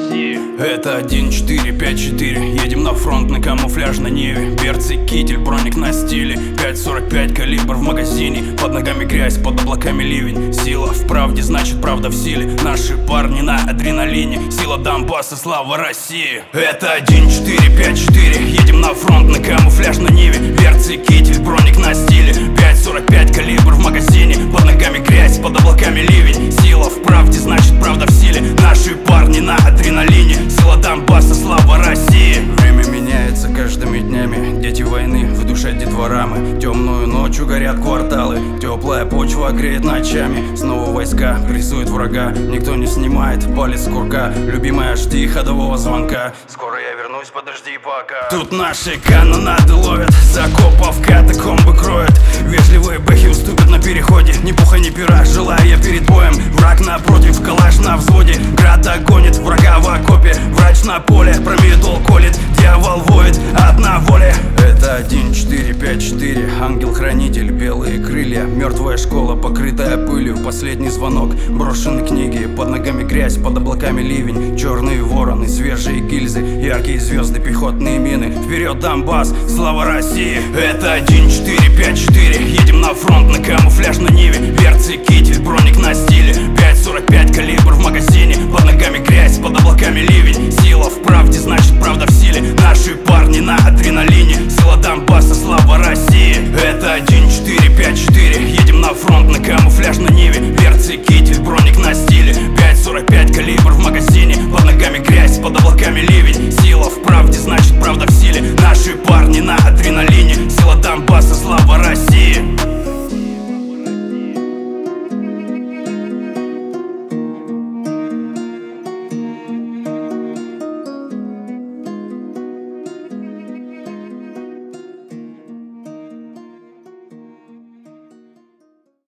России. Это 1454, едем на фронт на камуфляжной Ниве. Берцы, китель, броник на стиле, 5.45 калибр в магазине. Под ногами грязь, под облаками ливень. Сила в правде, значит правда в силе. Наши парни на адреналине. Сила Донбасса, слава России. Это 1454, едем на фронт на камуфляжной Ниве. Берцы, китель, броник на стиле, 5.45 калибр в магазине. Под ногами грязь, под облаками ливень. Сила в правде, значит правда в силе. Наши парни на адреналине. Сила Донбасса, слава России. Время меняется каждыми днями. Дети войны, в душе детворамы. Темную ночью горят кварталы. Теплая почва греет ночами. Снова войска прессуют врага. Никто не снимает палец с курка. Любимая, жди ходового звонка. Скоро я вернусь, подожди пока. Тут наши канонады ловят. С окопов катакомбы кроют. Вежливые бэхи уступят на переходе. Ни пуха, ни пера, желаю я перед боем. Враг напротив, калаш на взводе. Град догонит врага в окопе. Врач на поле, промедол колет. Дьявол воет, одна воля. Это 1454, ангел-хранитель, белые крылья. Мертвая школа, покрытая пылью. Последний звонок, брошены книги. Под ногами грязь, под облаками ливень. Черные вороны, свежие гильзы. Яркие звезды, пехотные мины. Вперед, Донбасс, слава России. Это 1454, едем на фронт на камуфляжной Ниве. Берцы, китель, броник на стиле, 5.45 калибр в магазине. Под ногами грязь, под облаками ливень. Сила в правде, значит правда